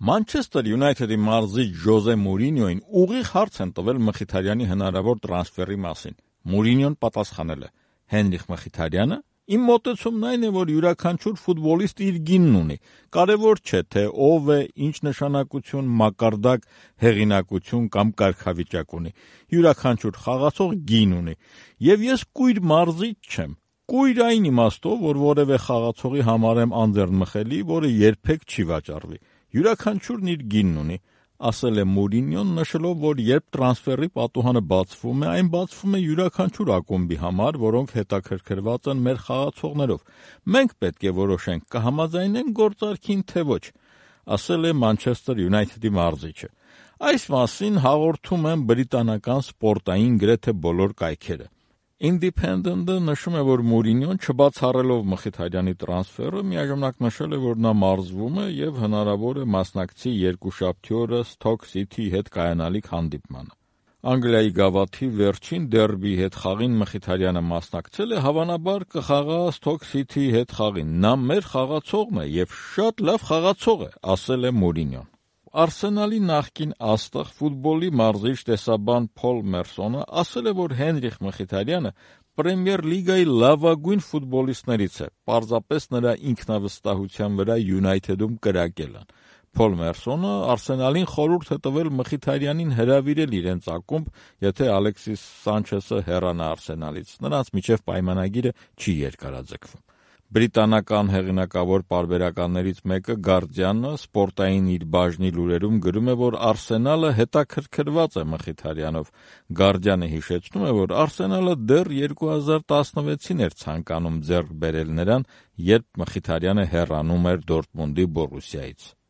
Manchester United-ի մարզիչ Ժոզե Մուրինյոին ուղիղ հարց են տվել Մխիթարյանի հնարավոր տրանսֆերի մասին։ Մուրինյոն պատասխանել է. Հենրիխ Մխիթարյանը իմ մոտեցումն այն է, որ յուրաքանչյուր ֆուտբոլիստ իր գինն ունի։ Կարևոր չէ, թե ով է, ինչ նշանակություն, մակարդակ, հեղինակություն կամ կարգավիճակ ունի։ Յուրաքանչյուր խաղացող գին ունի։ Եվ ես կույր մարզիչ չեմ։ Կույր այն իմաստով, որ որևէ խաղացողի համարեմ անձեռնմխելի, որը երբեք չի վաճառվի։ Յուրաքանչյուրն իր գինն ունի, ասել է Մուրինյոն, նշելով, որ երբ տրանսֆերի պատուհանը բացվում է, այն բացվում է յուրաքանչյուր ակումբի համար, որոնք հետաքրքրված են մեր խաղացողներով։ Մենք պետք է որոշենք կհամաձայնենք գործարքին, թե ոչ, ասել է Manchester United-ի մարզիչը։ Այս մասին հաղորդում են բրիտանական սպորտային գրեթե բոլոր կայքերը։ Independent-ը նշում է, որ Մուրինյոն չբացառելով Մխիթարյանի տրանսֆերը, միաժամանակ նշել է, որ նա մարզվում է եւ հնարավոր է մասնակցի երկուշաբթի օրը Stoke City-ի հետ կայանալիք հանդիպմանը։ Անգլիայի գավաթի վերջին դերբի հետ խաղին Մխիթարյանը մասնակցել է, հավանաբար կխաղա Stoke City-ի հետ խաղին։ Նա մեր խաղացողն է եւ շատ լավ խաղացող է, ասել է Մուրինյոն։ Արսենալի նախկին աստղ ֆուտբոլի մարզիչ տեսաբան Փոլ Մերսոնը ասել է, որ Հենրիխ Մխիթարյանը Պրեմիեր լիգայի լավագույն ֆուտբոլիստներից է, պարզապես նրա ինքնավստահության վրա Յունայթեդում կրակել են։ Փոլ Մերսոնը Արսենալին խորհուրդ է տվել Մխիթարյանին հրավիրել իրենց ակումբ, եթե Ալեքսիս Սանչեսը հեռանա Արսենալից։ Նրանց միջև պայմանագիրը չի երկարաձգվում։ Բրիտանական հեղինակավոր պարբերականներից մեկը Guardian-ը սպորտային իր բաժնի լուրերում գրում է, որ Արսենալը հետաքրքրված է Մխիթարյանով։ Guardian-ը հիշեցնում է, որ Արսենալը դեռ 2016-ին էր ցանկանում ձեռք բերել նրան, երբ Մխիթարյանը հեռանում էր Դորտմունդի Բորուսիայից։